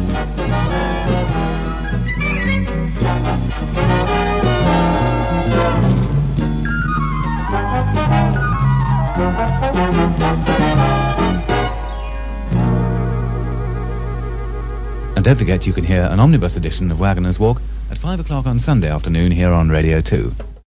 And don't forget you can hear an omnibus edition of Wagoner's Walk at 5 o'clock on Sunday afternoon here on Radio 2.